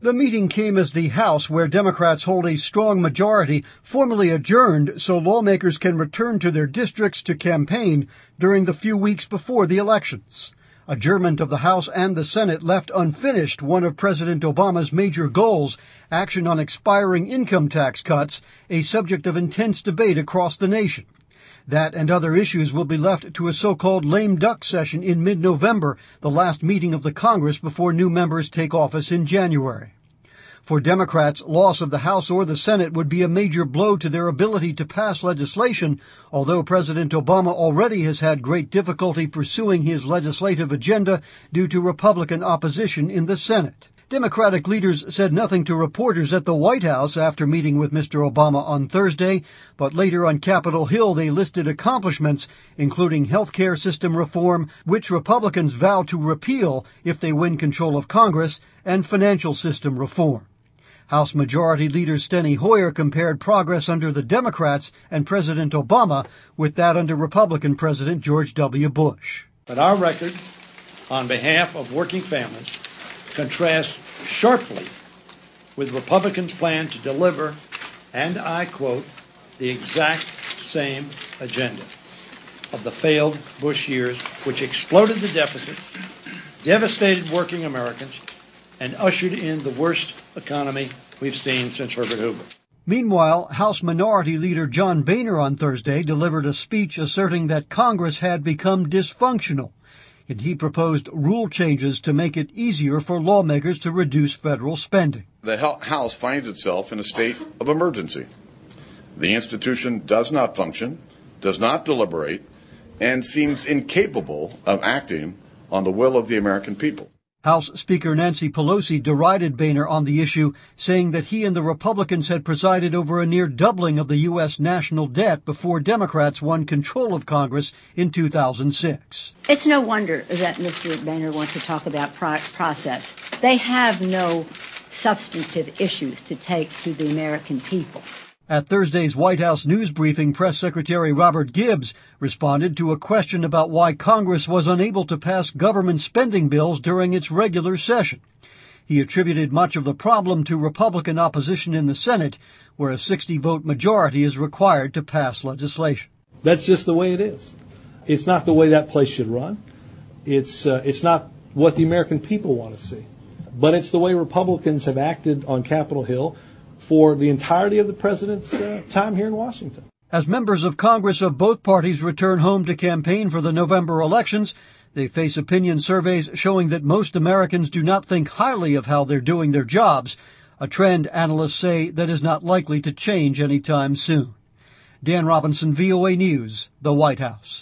The meeting came as the House, where Democrats hold a strong majority, formally adjourned so lawmakers can return to their districts to campaign during the few weeks before the elections. Adjournment of the House and the Senate left unfinished one of President Obama's major goals, action on expiring income tax cuts, a subject of intense debate across the nation. That and other issues will be left to a so-called lame duck session in mid-November, the last meeting of the Congress before new members take office in January. For Democrats, loss of the House or the Senate would be a major blow to their ability to pass legislation, although President Obama already has had great difficulty pursuing his legislative agenda due to Republican opposition in the Senate. Democratic leaders said nothing to reporters at the White House after meeting with Mr. Obama on Thursday, but later on Capitol Hill they listed accomplishments, including health care system reform, which Republicans vow to repeal if they win control of Congress, and financial system reform. House Majority Leader Steny Hoyer compared progress under the Democrats and President Obama with that under Republican President George W. Bush. But our record on behalf of working families contrasts sharply with Republicans' plan to deliver, and I quote, the exact same agenda of the failed Bush years, which exploded the deficit, devastated working Americans, and ushered in the worst economy we've seen since Herbert Hoover. Meanwhile, House Minority Leader John Boehner on Thursday delivered a speech asserting that Congress had become dysfunctional, and he proposed rule changes to make it easier for lawmakers to reduce federal spending. The House finds itself in a state of emergency. The institution does not function, does not deliberate, and seems incapable of acting on the will of the American people. House Speaker Nancy Pelosi derided Boehner on the issue, saying that he and the Republicans had presided over a near doubling of the U.S. national debt before Democrats won control of Congress in 2006. It's no wonder that Mr. Boehner wants to talk about process. They have no substantive issues to take to the American people. At Thursday's White House news briefing, Press Secretary Robert Gibbs responded to a question about why Congress was unable to pass government spending bills during its regular session. He attributed much of the problem to Republican opposition in the Senate, where a 60-vote majority is required to pass legislation. That's just the way it is. It's not the way that place should run. It's not what the American people want to see. But it's the way Republicans have acted on Capitol Hill for the entirety of the president's time here in Washington. As members of Congress of both parties return home to campaign for the November elections, they face opinion surveys showing that most Americans do not think highly of how they're doing their jobs, a trend analysts say that is not likely to change anytime soon. Dan Robinson, VOA News, the White House.